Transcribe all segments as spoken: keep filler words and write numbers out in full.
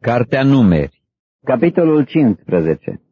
Cartea Numeri, capitolul cincisprezece.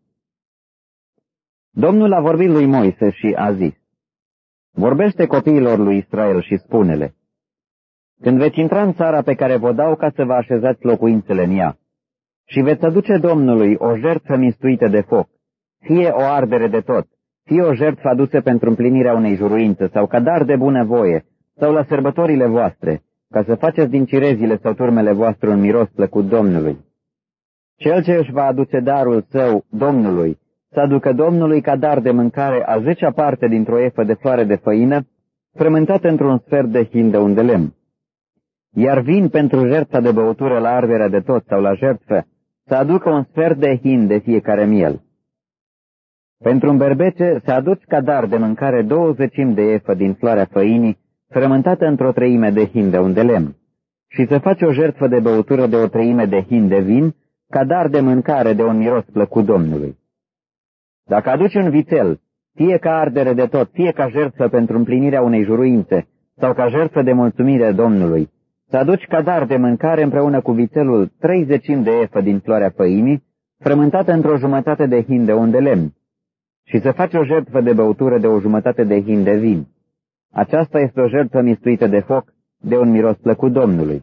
Domnul a vorbit lui Moise și a zis: Vorbește copiilor lui Israel și spune-le: Când veți intra în țara pe care vă dau ca să vă așezați locuințele în ea, și veți aduce Domnului o jertfă mistuită de foc, fie o ardere de tot, fie o jertfă adusă pentru împlinirea unei juruințe, sau ca dar de bunăvoie, sau la sărbătorile voastre, ca să faceți din cirezile sau turmele voastre un miros plăcut Domnului. Cel ce își va aduce darul său Domnului, să aducă Domnului ca dar de mâncare a zecea parte dintr-o efă de floare de făină, frământată într-un sfert de hin de un de lemn. Iar vin pentru jertfa de băutură la arderea de tot sau la jertfă, să aducă un sfert de hin de fiecare miel. Pentru un berbece să aduci ca dar de mâncare douăzecimi de efă din floarea făinii, frământată într-o treime de hin de un de lemn, și să faci o jertfă de băutură de o treime de hin de vin, ca dar de mâncare de un miros plăcut Domnului. Dacă aduci un vițel, fie ca ardere de tot, fie ca jertfă pentru împlinirea unei juruințe, sau ca jertfă de mulțumire Domnului, să aduci ca dar de mâncare împreună cu vițelul treizecimi de efă din floarea făinii, frământată într-o jumătate de hin de un de lemn, și să faci o jertfă de băutură de o jumătate de hin de vin. Aceasta este o jertfă mistuită de foc, de un miros plăcut Domnului.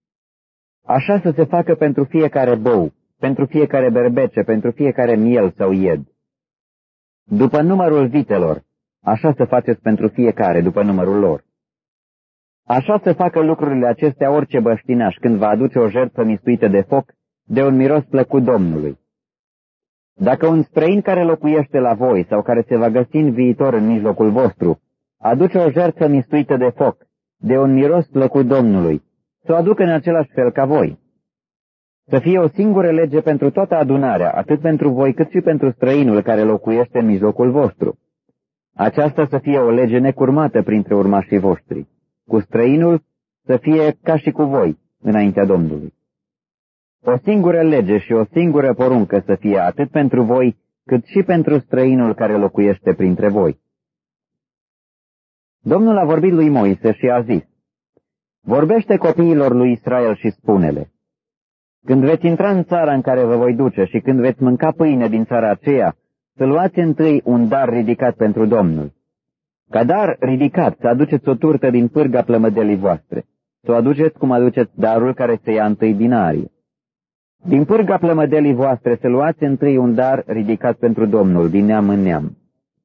Așa să se facă pentru fiecare bou, pentru fiecare berbece, pentru fiecare miel sau ied. După numărul vitelor, așa să faceți pentru fiecare după numărul lor. Așa să facă lucrurile acestea orice băștinaș când va aduce o jertfă mistuită de foc, de un miros plăcut Domnului. Dacă un străin care locuiește la voi sau care se va găsi în viitor în mijlocul vostru, aduce o jertfă mistuită de foc, de un miros plăcut Domnului, să o aducă în același fel ca voi. Să fie o singură lege pentru toată adunarea, atât pentru voi cât și pentru străinul care locuiește în mijlocul vostru. Aceasta să fie o lege necurmată printre urmașii voștri. Cu străinul să fie ca și cu voi, înaintea Domnului. O singură lege și o singură poruncă să fie atât pentru voi, cât și pentru străinul care locuiește printre voi. Domnul a vorbit lui Moise și a zis: Vorbește copiilor lui Israel și spune-le: Când veți intra în țara în care vă voi duce și când veți mânca pâine din țara aceea, să luați întâi un dar ridicat pentru Domnul. Ca dar ridicat să aduceți o turtă din pârga plămădelii voastre, să o aduceți cum aduceți darul care se ia întâi din arie. Din pârga plămădelii voastre să luați întâi un dar ridicat pentru Domnul, din neam în neam.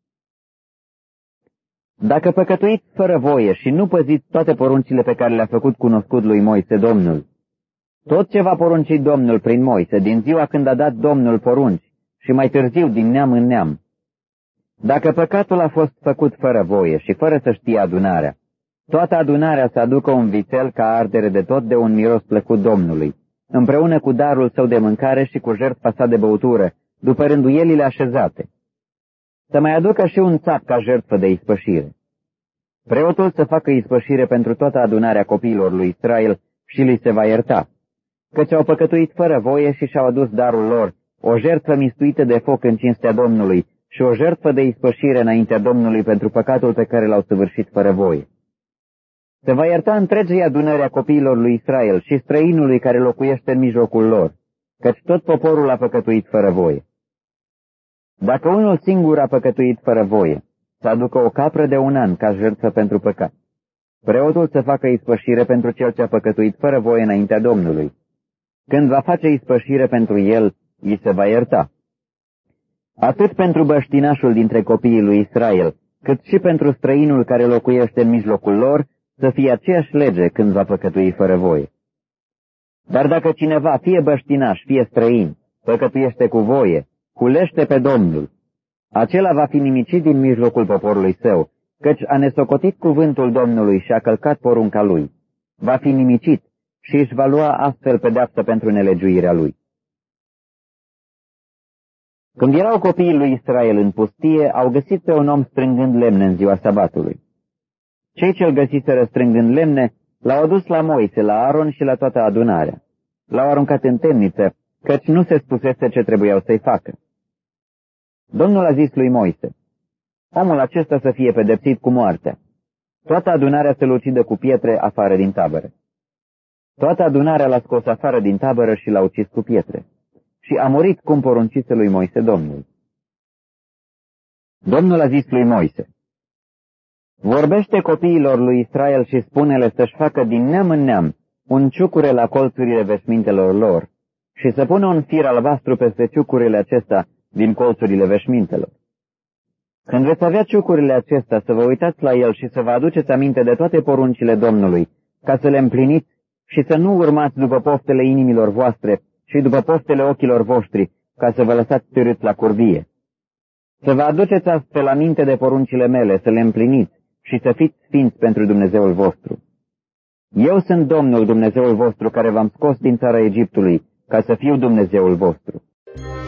Dacă păcătuiți fără voie și nu păziți toate poruncile pe care le-a făcut cunoscut lui Moise Domnul, tot ce va porunci Domnul prin Moise din ziua când a dat Domnul porunci și mai târziu din neam în neam, dacă păcatul a fost făcut fără voie și fără să știe adunarea, toată adunarea să aducă un vițel ca ardere de tot de un miros plăcut Domnului, împreună cu darul său de mâncare și cu jertfa sa de băutură, după rânduielile așezate. Să mai aducă și un țap ca jertfă de ispășire. Preotul să facă ispășire pentru toată adunarea copiilor lui Israel și li se va ierta, căci au păcătuit fără voie și și-au adus darul lor, o jertfă mistuită de foc în cinstea Domnului și o jertfă de ispășire înaintea Domnului pentru păcatul pe care l-au săvârșit fără voie. Se va ierta întregii adunări a copiilor lui Israel și străinului care locuiește în mijlocul lor, căci tot poporul a păcătuit fără voie. Dacă unul singur a păcătuit fără voie, să aducă o capră de un an ca jertfă pentru păcat. Preotul să facă ispășire pentru cel ce a păcătuit fără voie înaintea Domnului. Când va face ispășire pentru el, îi se va ierta. Atât pentru băștinașul dintre copiii lui Israel, cât și pentru străinul care locuiește în mijlocul lor, să fie aceeași lege când va păcătui fără voie. Dar dacă cineva, fie băștinaș, fie străin, păcătuiește cu voie, hulește pe Domnul, acela va fi nimicit din mijlocul poporului său, căci a nesocotit cuvântul Domnului și a călcat porunca lui. Va fi nimicit și își va lua astfel pedeapsă pentru nelegiuirea lui. Când erau copiii lui Israel în pustie, au găsit pe un om strângând lemne în ziua sabatului. Cei ce-l găsiseră strângând lemne l-au adus la Moise, la Aron și la toată adunarea. L-au aruncat în temniță, căci nu se spusese ce trebuiau să-i facă. Domnul a zis lui Moise: Omul acesta să fie pedepsit cu moartea. Toată adunarea să-l ucidă cu pietre afară din tabără. Toată adunarea l-a scos afară din tabără și l-a ucis cu pietre. Și a murit cum poruncise lui Moise Domnul. Domnul a zis lui Moise: vorbește copiilor lui Israel și spune-le să-și facă din neam în neam un ciucure la colțurile veșmintelor lor și să pună un fir albastru peste ciucurile acestea din colțurile veșmintelor. Când veți avea ciucurile acestea, să vă uitați la el și să vă aduceți aminte de toate poruncile Domnului, ca să le împliniți și să nu urmați după poftele inimilor voastre și după poftele ochilor voștri, ca să vă lăsați târâți la curvie. Să vă aduceți astfel aminte de poruncile mele, să le împliniți și să fiți sfinți pentru Dumnezeul vostru. Eu sunt Domnul Dumnezeul vostru, care v-am scos din țara Egiptului, ca să fiu Dumnezeul vostru.